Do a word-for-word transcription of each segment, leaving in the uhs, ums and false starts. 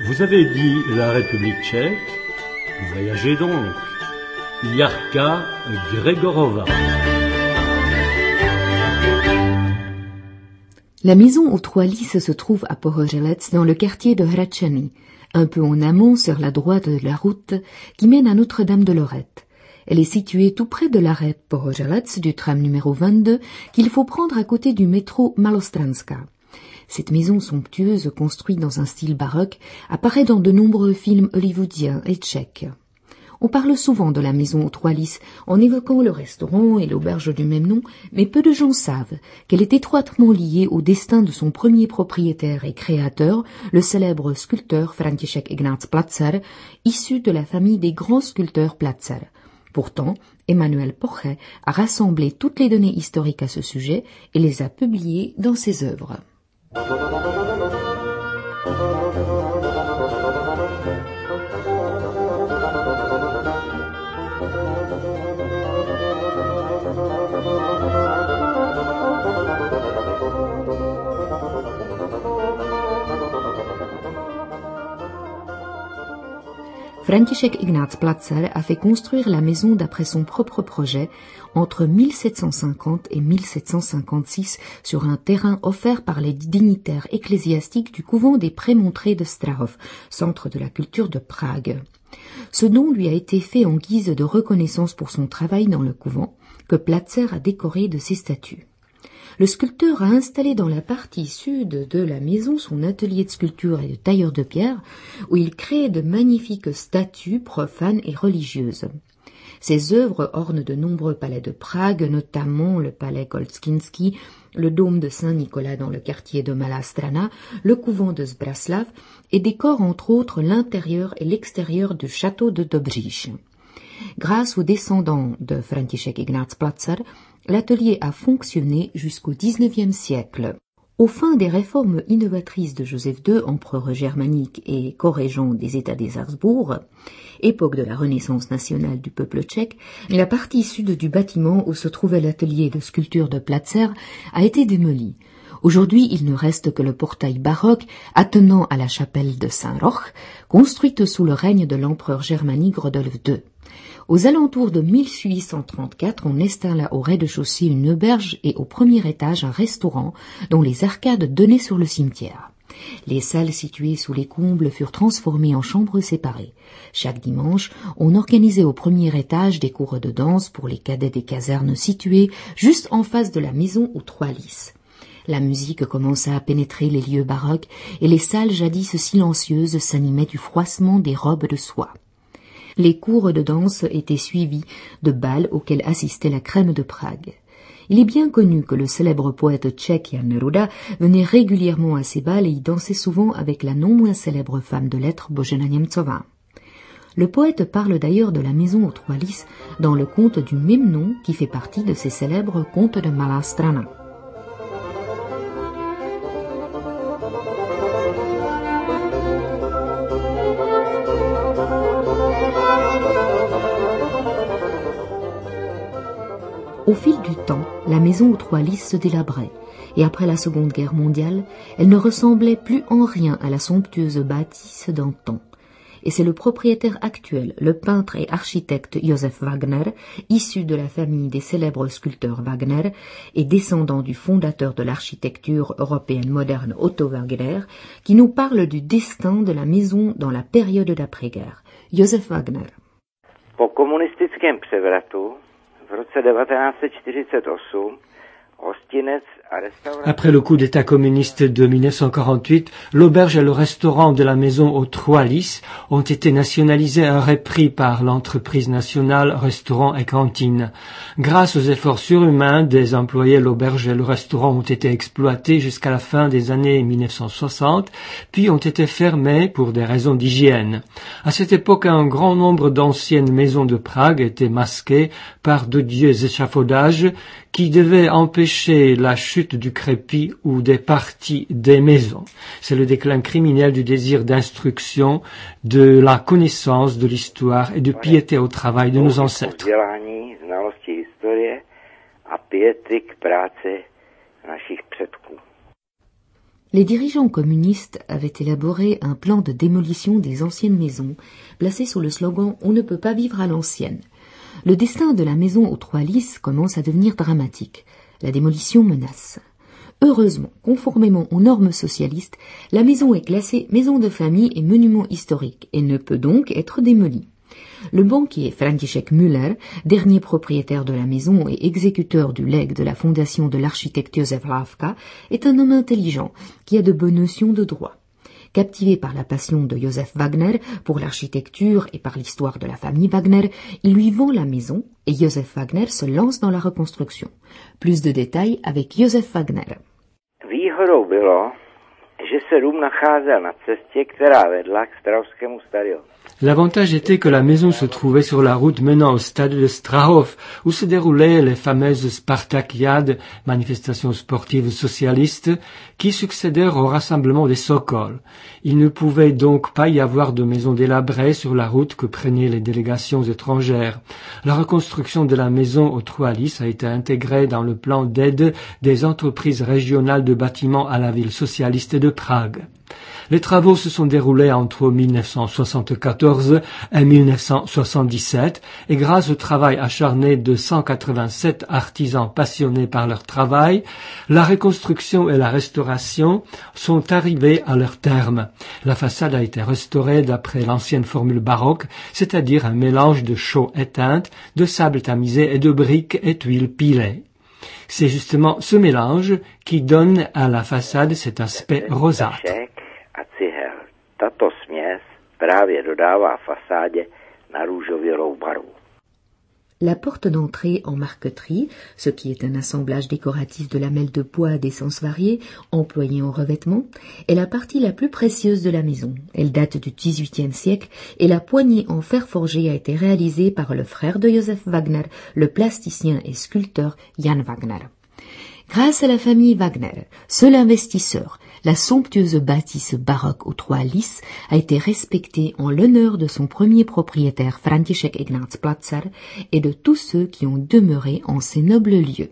Vous avez dit la République tchèque, voyagez donc. Jarka Gregorova. La maison aux trois lys se trouve à Pohořelec dans le quartier de Hradčany, un peu en amont sur la droite de la route qui mène à Notre-Dame de Lorette. Elle est située tout près de l'arrêt Pohořelec du tram numéro vingt-deux qu'il faut prendre à côté du métro Malostranska. Cette maison somptueuse, construite dans un style baroque, apparaît dans de nombreux films hollywoodiens et tchèques. On parle souvent de la maison aux trois lys en évoquant le restaurant et l'auberge du même nom, mais peu de gens savent qu'elle est étroitement liée au destin de son premier propriétaire et créateur, le célèbre sculpteur František Ignác Platzer, issu de la famille des grands sculpteurs Platzer. Pourtant, Emanuel Poche a rassemblé toutes les données historiques à ce sujet et les a publiées dans ses œuvres. František Ignác Platzer a fait construire la maison d'après son propre projet entre mille sept cent cinquante et mille sept cent cinquante-six sur un terrain offert par les dignitaires ecclésiastiques du couvent des Prémontrés de Strahov, centre de la culture de Prague. Ce don lui a été fait en guise de reconnaissance pour son travail dans le couvent, que Platzer a décoré de ses statues. Le sculpteur a installé dans la partie sud de la maison son atelier de sculpture et de tailleur de pierre, où il crée de magnifiques statues profanes et religieuses. Ses œuvres ornent de nombreux palais de Prague, notamment le palais Kolskinski, le dôme de Saint-Nicolas dans le quartier de Malá Strana, le couvent de Zbraslav, et décorent entre autres l'intérieur et l'extérieur du château de Dobříš. Grâce aux descendants de František Ignác Platzer, l'atelier a fonctionné jusqu'au dix-neuvième siècle. Au fin des réformes innovatrices de Joseph deux, empereur germanique et co-régent des États des Habsbourg, époque de la renaissance nationale du peuple tchèque, la partie sud du bâtiment où se trouvait l'atelier de sculpture de Platzer a été démolie. Aujourd'hui, il ne reste que le portail baroque attenant à la chapelle de Saint-Roch, construite sous le règne de l'empereur germanique Rodolphe deux. Aux alentours de mille huit cent trente-quatre, on installa au rez-de-chaussée une auberge et au premier étage un restaurant dont les arcades donnaient sur le cimetière. Les salles situées sous les combles furent transformées en chambres séparées. Chaque dimanche, on organisait au premier étage des cours de danse pour les cadets des casernes situées juste en face de la maison aux trois lys. La musique commença à pénétrer les lieux baroques et les salles jadis silencieuses s'animaient du froissement des robes de soie. Les cours de danse étaient suivis de bals auxquels assistait la crème de Prague. Il est bien connu que le célèbre poète tchèque Jan Neruda venait régulièrement à ces bals et y dansait souvent avec la non moins célèbre femme de lettres Božena Němcová. Le poète parle d'ailleurs de la maison aux trois lys dans le conte du même nom qui fait partie de ses célèbres contes de Malá Strana. Au fil du temps, la maison aux trois lys se délabrait, et après la Seconde Guerre mondiale, elle ne ressemblait plus en rien à la somptueuse bâtisse d'antan. Et c'est le propriétaire actuel, le peintre et architecte Josef Wagner, issu de la famille des célèbres sculpteurs Wagner et descendant du fondateur de l'architecture européenne moderne Otto Wagner, qui nous parle du destin de la maison dans la période d'après-guerre. Josef Wagner. Po komunistickém převratu v roce devatenáct set čtyřicet osm hostinec a restaurace. Après le coup d'État communiste de mille neuf cent quarante-huit, l'auberge et le restaurant de la maison aux trois lys ont été nationalisés et repris par l'entreprise nationale Restaurant et Cantine. Grâce aux efforts surhumains des employés, l'auberge et le restaurant ont été exploités jusqu'à la fin des années mille neuf cent soixante, puis ont été fermés pour des raisons d'hygiène. À cette époque, un grand nombre d'anciennes maisons de Prague étaient masquées par d'odieux échafaudages qui devaient empêcher la chute du crépi ou des parties des maisons. C'est le déclin criminel du désir d'instruction, de la connaissance de l'histoire et de piété au travail de nos ancêtres. Les dirigeants communistes avaient élaboré un plan de démolition des anciennes maisons, placé sous le slogan « On ne peut pas vivre à l'ancienne ». Le destin de la maison aux Trois Lys commence à devenir dramatique. La démolition menace. Heureusement, conformément aux normes socialistes, la maison est classée maison de famille et monument historique et ne peut donc être démolie. Le banquier František Müller, dernier propriétaire de la maison et exécuteur du legs de la fondation de l'architecte Josef Hlávka, est un homme intelligent qui a de bonnes notions de droit. Captivé par la passion de Josef Wagner pour l'architecture et par l'histoire de la famille Wagner, il lui vend la maison et Josef Wagner se lance dans la reconstruction. Plus de détails avec Josef Wagner. Výhodou bylo, že se dům nacházel na cestě, která vedla k Strahovskému stadionu. L'avantage était que la maison se trouvait sur la route menant au stade de Strahov, où se déroulaient les fameuses Spartakiades, manifestations sportives socialistes, qui succédèrent au rassemblement des Sokols. Il ne pouvait donc pas y avoir de maison délabrée sur la route que prenaient les délégations étrangères. La reconstruction de la maison aux Trois Lys a été intégrée dans le plan d'aide des entreprises régionales de bâtiments à la ville socialiste de Prague. Les travaux se sont déroulés entre mille neuf cent soixante-quatorze et mille neuf cent soixante-dix-sept et grâce au travail acharné de cent quatre-vingt-sept artisans passionnés par leur travail, la reconstruction et la restauration sont arrivées à leur terme. La façade a été restaurée d'après l'ancienne formule baroque, c'est-à-dire un mélange de chaux éteintes, de sable tamisé et de briques et tuiles pilées. C'est justement ce mélange qui donne à la façade cet aspect rosâtre. Tato směs právě dodává fasádě na růžovělou barvu. La porte d'entrée en marqueterie, ce qui est un assemblage décoratif de lamelles de bois d'essence variée employées en revêtement, est la partie la plus précieuse de la maison. Elle date du dix-huitième siècle et la poignée en fer forgé a été réalisée par le frère de Josef Wagner, le plasticien et sculpteur Jan Wagner. Grâce à la famille Wagner, seul investisseur, la somptueuse bâtisse baroque aux Trois Lys a été respectée en l'honneur de son premier propriétaire František Ignác Placer et de tous ceux qui ont demeuré en ces nobles lieux.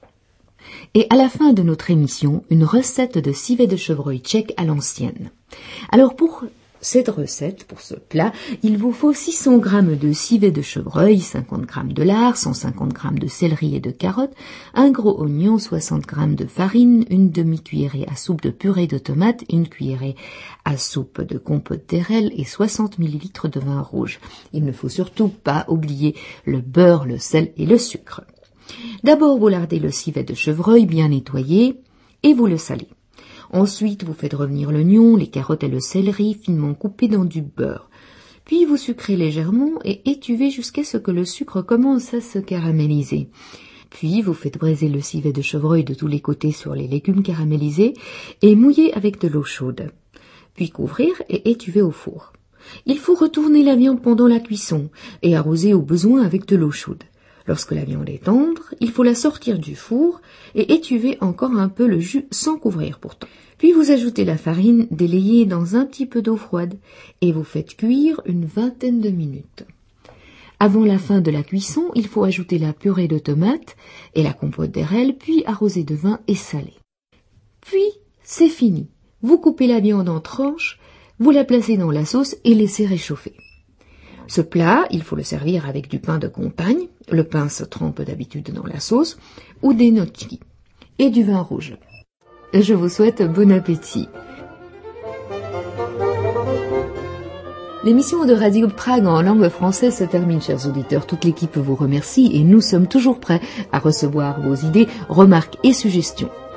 Et à la fin de notre émission, une recette de civet de chevreuil tchèque à l'ancienne. Alors pour cette recette, pour ce plat, il vous faut six cents grammes de civet de chevreuil, cinquante grammes de lard, cent cinquante grammes de céleri et de carottes, un gros oignon, soixante grammes de farine, une demi-cuillerée à soupe de purée de tomate, une cuillerée à soupe de compote d'érelle et soixante millilitres de vin rouge. Il ne faut surtout pas oublier le beurre, le sel et le sucre. D'abord, vous lardez le civet de chevreuil bien nettoyé et vous le salez. Ensuite, vous faites revenir l'oignon, les carottes et le céleri finement coupés dans du beurre. Puis vous sucrez légèrement et étuvez jusqu'à ce que le sucre commence à se caraméliser. Puis vous faites braiser le civet de chevreuil de tous les côtés sur les légumes caramélisés et mouiller avec de l'eau chaude. Puis couvrir et étuver au four. Il faut retourner la viande pendant la cuisson et arroser au besoin avec de l'eau chaude. Lorsque la viande est tendre, il faut la sortir du four et étuver encore un peu le jus sans couvrir pourtant. Puis vous ajoutez la farine délayée dans un petit peu d'eau froide et vous faites cuire une vingtaine de minutes. Avant la fin de la cuisson, il faut ajouter la purée de tomates et la compote d'érelle, puis arroser de vin et saler. Puis, c'est fini. Vous coupez la viande en tranches, vous la placez dans la sauce et laissez réchauffer. Ce plat, il faut le servir avec du pain de compagne, le pain se trempe d'habitude dans la sauce, ou des gnocchis, et du vin rouge. Je vous souhaite bon appétit. L'émission de Radio Prague en langue française se termine, chers auditeurs. Toute l'équipe vous remercie et nous sommes toujours prêts à recevoir vos idées, remarques et suggestions.